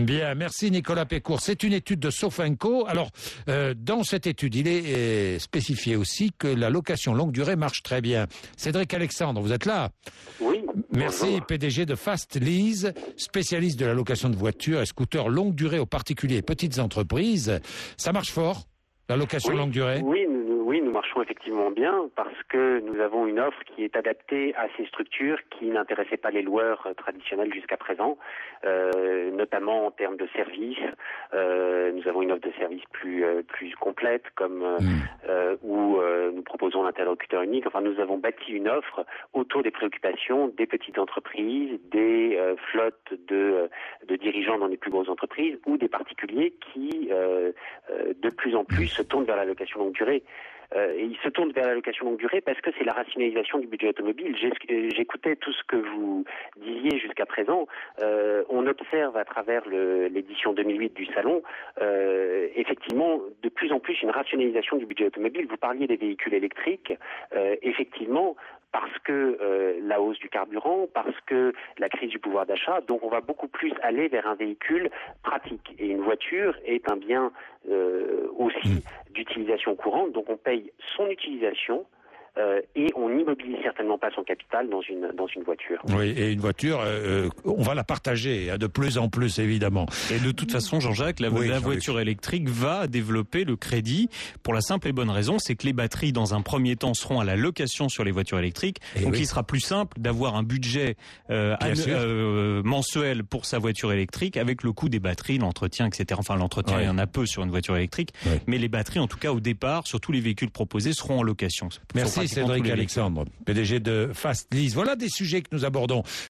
Bien, merci Nicolas Pécourt. C'est une étude de Sofinco. Alors, dans cette étude, il est spécifié aussi que la location longue durée marche très bien. Cédric Alexandre, vous êtes là? Oui. Merci, bonjour. PDG de Fast Lease, spécialiste de la location de voitures et scooters longue durée aux particuliers et petites entreprises. Ça marche fort, la location longue durée? Oui, nous marchons effectivement bien parce que nous avons une offre qui est adaptée à ces structures qui n'intéressaient pas les loueurs traditionnels jusqu'à présent, notamment en termes de services. Nous avons une offre de services plus complète, comme où nous proposons l'interlocuteur unique. Enfin, nous avons bâti une offre autour des préoccupations des petites entreprises, des flottes de dirigeants dans les plus grosses entreprises ou des particuliers qui, de plus en plus, se tournent vers la location longue durée. Et ils se tournent vers la location longue durée parce que c'est la rationalisation du budget automobile. J'écoutais tout ce que vous disiez jusqu'à présent. On observe à travers l'édition 2008 du Salon, effectivement, de plus en plus une rationalisation du budget automobile. Vous parliez des véhicules électriques. Effectivement, parce que la hausse du carburant, parce que la crise du pouvoir d'achat, donc on va beaucoup plus aller vers un véhicule pratique. Et une voiture est un bien aussi d'utilisation courante, donc on paye son utilisation et on n'immobilise certainement pas son capital dans une voiture. Oui, et une voiture, on va la partager de plus en plus, évidemment. Et de toute façon, Jean-Jacques, la voiture électrique va développer le crédit pour la simple et bonne raison, c'est que les batteries, dans un premier temps, seront à la location sur les voitures électriques. Donc, il sera plus simple d'avoir un budget mensuel pour sa voiture électrique avec le coût des batteries, l'entretien, etc. Enfin, l'entretien, il y en a peu sur une voiture électrique. Mais les batteries, en tout cas, au départ, sur tous les véhicules proposés, seront en location. Merci Cédric Alexandre, PDG de Fast Lease. Voilà des sujets que nous abordons